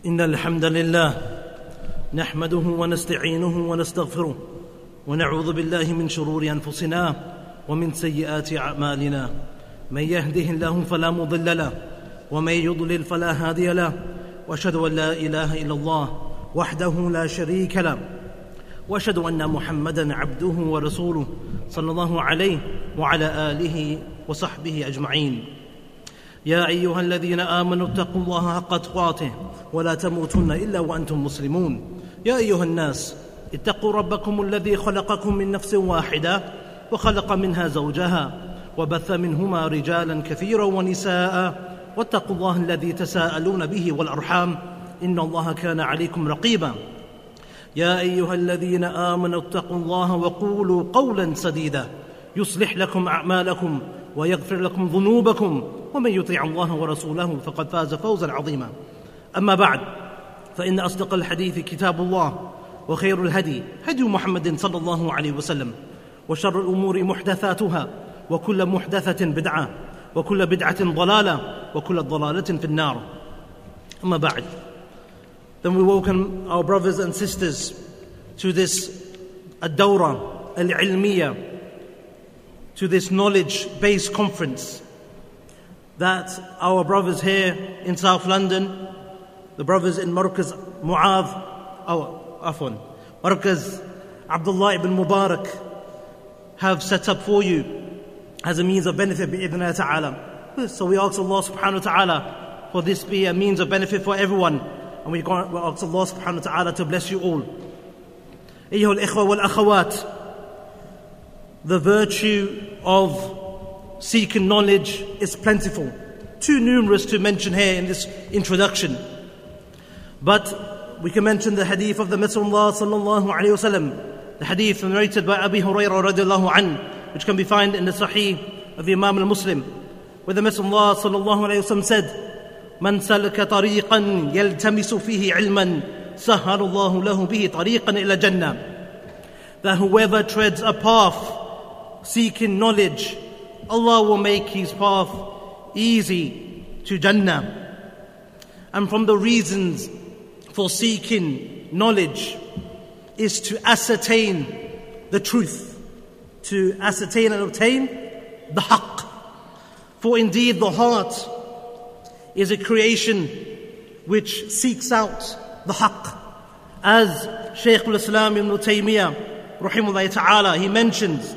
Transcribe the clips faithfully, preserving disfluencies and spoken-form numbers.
إن الحمد لله نحمده ونستعينه ونستغفره ونعوذ بالله من شرور أنفسنا ومن سيئات أعمالنا. من يهده الله فلا مضل له ومن يضلل فلا هادي له، وأشهد أن لا إله إلا الله وحده لا شريك له، وأشهد أن محمدًا عبده ورسوله صلى الله عليه وعلى آله وصحبه أجمعين. يا أيها الذين آمنوا اتقوا الله حق تقاته ولا تموتن إلا وأنتم مسلمون. يا أيها الناس اتقوا ربكم الذي خلقكم من نفس واحدة وخلق منها زوجها وبث منهما رجالا كثيرا ونساء، واتقوا الله الذي تساءلون به والأرحام إن الله كان عليكم رقيبا. يا أيها الذين آمنوا اتقوا الله وقولوا قولا سديدا يصلح لكم أعمالكم ويغفر لكم ذنوبكم، ومن يطع الله ورسوله فقد فاز فوزا عظيما. أما بعد، فإن أصدق الحديث كتاب الله، وخير الهدي هدي محمد صلى الله عليه وسلم، وشر الأمور محدثاتها، وكل محدثة بدعة، وكل بدعة ضلالة، وكل ضلالة في النار. أما بعد, then we welcome our brothers and sisters to this ad-dawra al-ilmiya, to this knowledge-based conference that our brothers here in South London, the brothers in Markaz Mu'adh, oh, afwan, Markaz Abdullah ibn Mubarak have set up for you as a means of benefit bi'idhnillah ta'ala. So we ask Allah subhanahu wa ta'ala for this be a means of benefit for everyone, and we ask Allah subhanahu wa ta'ala to bless you all. Ayyuhal ikhwa wal akhawat, the virtue of seeking knowledge is plentiful, too numerous to mention here in this introduction. But we can mention the hadith of the Messenger of Allah sallallahu alayhi wa sallam, the hadith narrated by Abi Hurairah radiallahu anhu, which can be found in the Sahih of the Imam al-Muslim, where the Messenger of Allah sallallahu alayhi wa sallam said, "Man salaka tariqan yaltamisu fihi ilman, sahhala Allahu lahu bihi tariqan ila jannah." That whoever treads a path seeking knowledge, Allah will make his path easy to Jannah. And from the reasons for seeking knowledge is to ascertain the truth, to ascertain and obtain the haqq. For indeed the heart is a creation which seeks out the haqq. As Shaykh al-Islam ibn Taymiyyah rahimahullah ta'ala, he mentions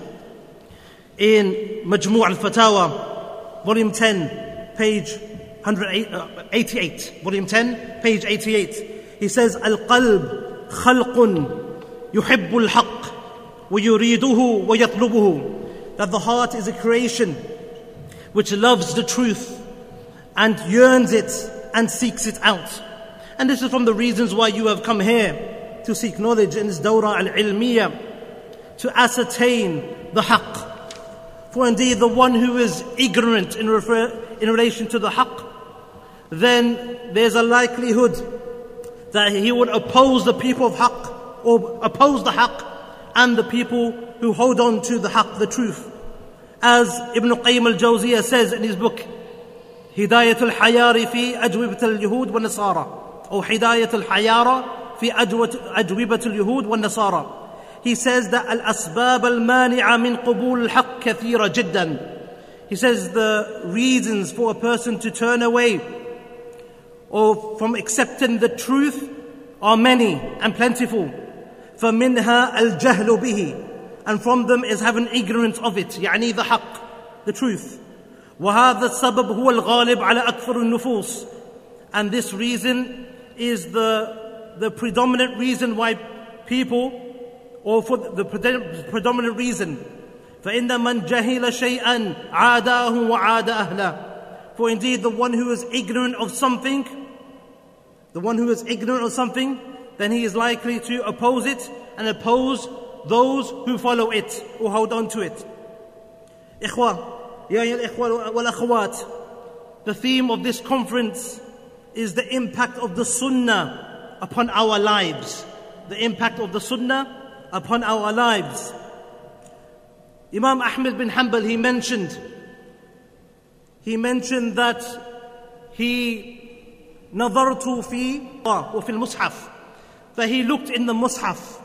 in Majmu' al-Fatawa, volume ten, page one eighty-eight, volume ten, page eighty-eight, he says, "Al-qalb khalqun yuhibbu al-haqq wa yuriduhu wa yatlubuhu." That the heart is a creation which loves the truth and yearns it and seeks it out. And this is from the reasons why you have come here to seek knowledge in this dawra al-ilmiya, to ascertain the haqq. For indeed the one who is ignorant in, refer, in relation to the haqq, then there's a likelihood that he would oppose the people of haqq, or oppose the haqq and the people who hold on to the haqq, the truth. As Ibn Qayyim al-Jawziyah says in his book, Hidayat al-Hayari fi Ajwibat al-Yahud wa Nasara, or Hidayat al-Hayara fi Ajwibat al-Yahud wa Nasara. He says that al-asbab al-mani'a min qubul al-haqq kathira jiddan. He says the reasons for a person to turn away or from accepting the truth are many and plentiful. فَمِنْهَا الْجَهْلُ بِهِ, and from them is having ignorance of it, يعني the haqq, the truth. وَهَذَا السَّبَبْ هُوَ الْغَالِبْ عَلَى أَكْثَرِ النُّفُوسِ, and this reason is the, the predominant reason why people, or for the predominant reason, فَإِنَّ مَنْ جَهِلَ شَيْئًا عَادَاهُ وَعَادَ أَهْلَهُ. For indeed the one who is ignorant of something, the one who is ignorant of something, then he is likely to oppose it and oppose those who follow it, who hold on to it. Ikhwa, ya ikhwa wal akhawat, the theme of this conference is the impact of the sunnah upon our lives. The impact of the sunnah upon our lives. Imam Ahmad bin Hanbal, he mentioned, he mentioned that he نظرت في وفي المصحف. That he looked in the Mus'haf.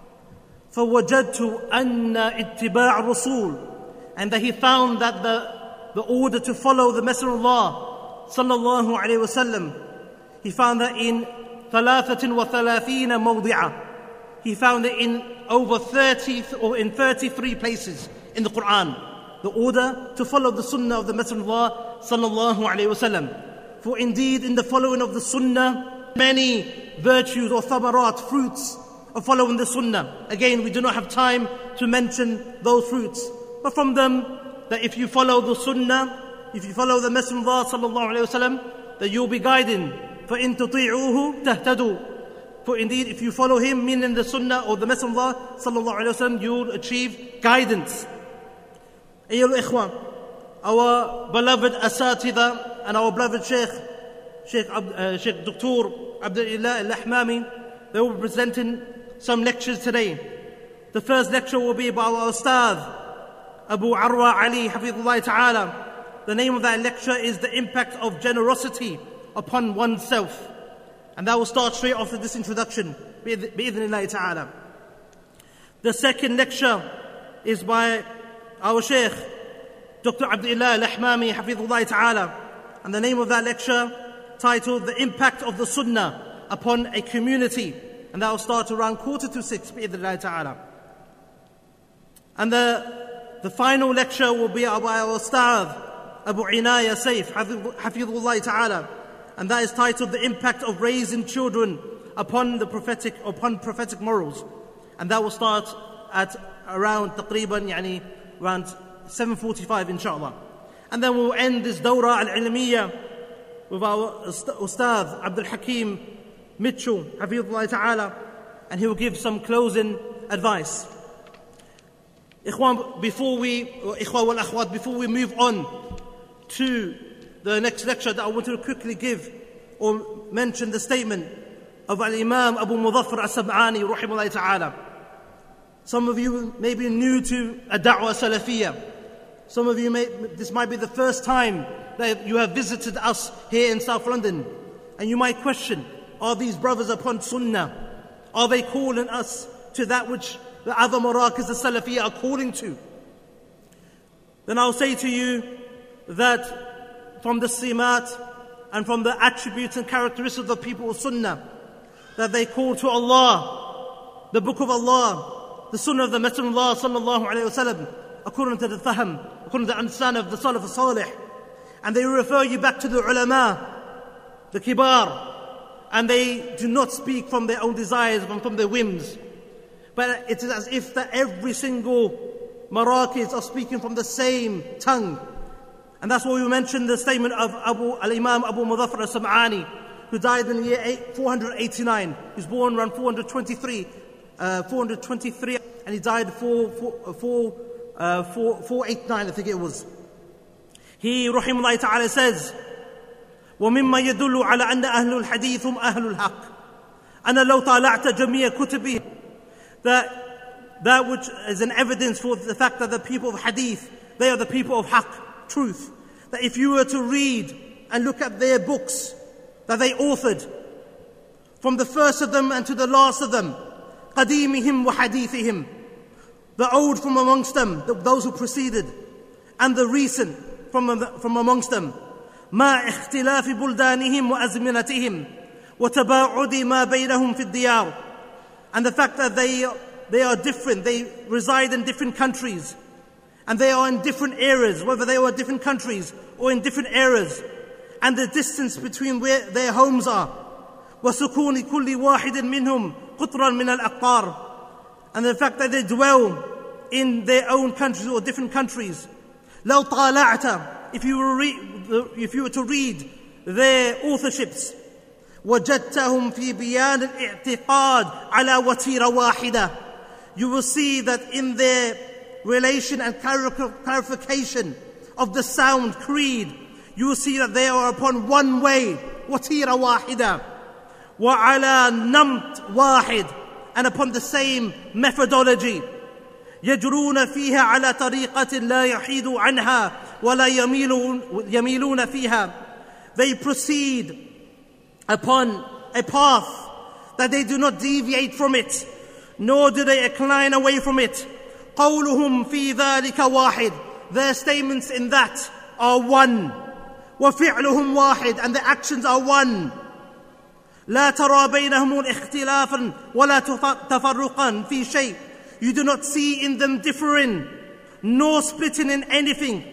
فوجدت أن اتباع الرسول, and that he found that the, the order to follow the Messenger of Allah sallallahu alayhi wa sallam, he found that in ثلاثة وثلاثين موضعا. He found it in over thirty or in thirty-three places in the Quran. The order to follow the Sunnah of the Messenger of Allah sallallahu alayhi wa sallam. For indeed, in the following of the Sunnah, many virtues or thamarat, fruits of following the Sunnah. Again, we do not have time to mention those fruits. But from them, that if you follow the Sunnah, if you follow the Messenger of Allah sallallahu alayhi wa sallam, that you'll be guiding. فَإِن تُطِيعُوهُ تَهْتَدُوا. For indeed, if you follow him, meaning the Sunnah or the Messenger of Allah sallallahu alayhi wa sallam, you'll achieve guidance. Ayyul Ikhwan, our beloved Asatidha and our beloved Sheikh, Sheikh, uh, Sheikh Doctor Abdulillah Al-Ahmami, they will be presenting some lectures today. The first lecture will be by our Ustad, Abu Arwa Ali, Hafidhullah Ta'ala. The name of that lecture is The Impact of Generosity Upon Oneself. And that will start straight after this introduction, bi'idhnillahi ta'ala. The second lecture is by our Sheikh, Doctor Abdulillah Al-Ahmami, Hafidhullah Ta'ala. And the name of that lecture, titled The Impact of the Sunnah Upon a Community. And that will start around quarter to six, bi'idhnillahi ta'ala. And the, the final lecture will be by our Ustad, Abu Inaya Saif, Hafidhullah Ta'ala. And that is titled The Impact of Raising Children Upon the Prophetic upon Prophetic Morals. And that will start at around taqriban, yani, around seven forty-five inshallah. And then we'll end this Dawra al-Ilmiyya with our Ustad Abdul Hakim Mitchell, Hafidhullah Ta'ala, and he will give some closing advice. Ikhwan, before we, Ikhwan wal Akhwat, before we move on to the next lecture, that I want to quickly give or mention the statement of Al-Imam Abu Muzaffar As-Sab'ani, rahimahullah ta'ala. Some of you may be new to Ad-Da'wah Salafiyya. Some of you may, this might be the first time that you have visited us here in South London. And you might question, are these brothers upon Sunnah? Are they calling us to that which the other Marakis al-Salafiyya are calling to? Then I'll say to you that from the simat and from the attributes and characteristics of the people of Sunnah, that they call to Allah, the Book of Allah, the Sunnah of the Messenger of Allah sallallahu alayhi wa sallam, according to the fahm, according to the understanding of the Salaf al-Salih. And they refer you back to the ulama, the kibar, and they do not speak from their own desires and from their whims. But it is as if that every single Marakis are speaking from the same tongue. And that's why we mentioned the statement of Abu al-Imam Abu Muzaffar As-Sab'ani, who died in the year four hundred eighty-nine. He was born around four hundred twenty-three, uh, four hundred twenty-three, and he died four, four, four, uh, four, four eighty-nine, I think it was. He, rahimahullah ta'ala, says, وَمِمَّا يَدُلُّ عَلَى أَنَّ أَهْلُ الْحَدِيثِ هُمْ أَهْلُ الْحَقِّ أَنَّ لَوْ طَالَعْتَ جَمِيعَ كُتُبِهِ. That, that which is an evidence for the fact that the people of hadith, they are the people of haqq, truth. That if you were to read and look at their books that they authored, from the first of them and to the last of them, قَدِيمِهِمْ وَحَدِيثِهِمْ, the old from amongst them, those who preceded, and the recent from, from amongst them, مَا اخْتِلَافِ بُلْدَانِهِمْ وَأَزْمِنَتِهِمْ وَتَبَاعُدِ مَا بَيْنَهُمْ فِي الدِّيَارِ. And the fact that they, they are different, they reside in different countries, and they are in different eras, whether they are in different countries or in different eras, and the distance between where their homes are. وَسُكُونِ كُلِّ وَاحِدٍ مِّنْهُمْ قُطْرًا مِّنَ الْأَقْطَارِ. And the fact that they dwell in their own countries or different countries. لَوْ طَالَعْتَ, if you were, re- if you were to read their authorships, وَجَدْتَهُمْ فِي بِيَانِ الْإِعْتِقَادِ عَلَى وَتِيرَ وَاحِدَةٍ. You will see that in their relation and clarification of the sound creed, you will see that they are upon one way, وَتِيرَ وَاحِدَةٍ, وَعَلَى نَمْتٍ وَاحِدٍ, and upon the same methodology. يَجْرُونَ فِيهَا عَلَى طَرِيقَةٍ لَا يَحِيدُ عَنْهَا وَلَا يَمِيلُونَ فِيهَا. They proceed upon a path, that they do not deviate from it, nor do they incline away from it. قَوْلُهُمْ فِي ذَلِكَ وَاحِدٌ. Their statements in that are one. وَفِعْلُهُمْ وَاحِدٌ. And the actions are one. لَا تَرَى بَيْنَهُمُ اِخْتِلَافًا وَلَا تَفَرُّقًا فِي شَيْءٍ. You do not see in them differing, nor splitting in anything.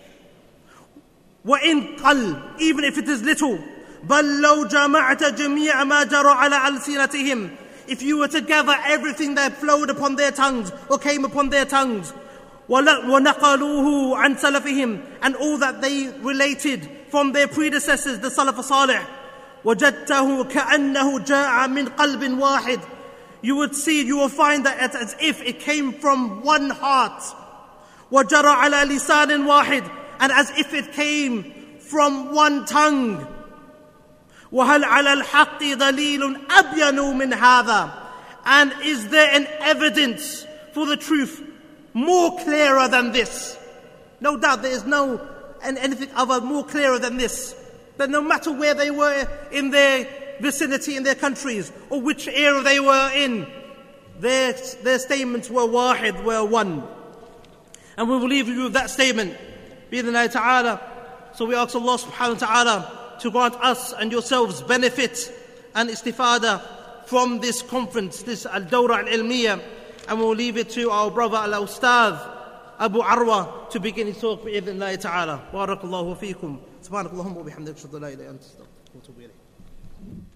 وَإِنْ قَلْ. Even if it is little. بَلْ لَوْ جَمَعْتَ جَمِيعَ مَا جَرَى عَلَى أَلْسِنَتِهِمْ. If you were to gather everything that flowed upon their tongues or came upon their tongues, وَنَقَلُوهُ عَنْ سَلَفِهِمْ, and all that they related from their predecessors, the Salaf Salih, وَجَدْتَهُ كَأَنَّهُ جَاءَ مِنْ قَلْبٍ وَاحِدٍ. You would see, you will find that as if it came from one heart. وَجَرَى عَلَى لِسَانٍ وَاحِدٍ. And as if it came from one tongue. وَهَلْ عَلَى الْحَقِّ دَلِيلٌ أَبْيَنُ مِنْ هَذَا. And is there an evidence for the truth more clearer than this? No doubt there is no and anything other more clearer than this. That no matter where they were in their vicinity, in their countries, or which era they were in, their, their statements were wahid, were one. And we will leave you with that statement, bi-idhnillahi ta'ala. So we ask Allah subhanahu wa ta'ala to grant us and yourselves benefit and istifada from this conference, this Al-Dawra Al-Ilmiya. And we'll leave it to our brother Al-Ustadh Abu Arwa to begin his talk, bi-idhnillahi ta'ala. Barakallahu feekum. Subhanakallahumma wa bihamdika, ashhadu an la ilaha illa anta, astaghfiruka wa atubu ilayk.